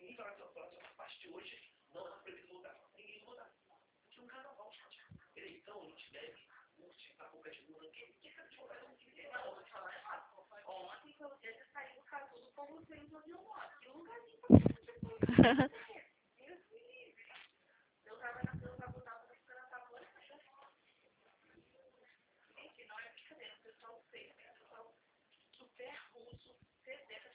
ninguém vai fazer a parte de hoje, não é proibido voltar. Ninguém vai voltar. Porque um carnaval, gente. Eleição, a gente bebe, curte, a boca de lula. Quem sabe de voltar não tem Não, vou te falar errado. Ontem foi o dia que saiu o casulo com vocês no Rio Norte. Que lugarzinho pra você. Eu tava na fila da botava da ficando na boa. Gente, não é brincadeira. O pessoal fez, o pessoal super russo, 70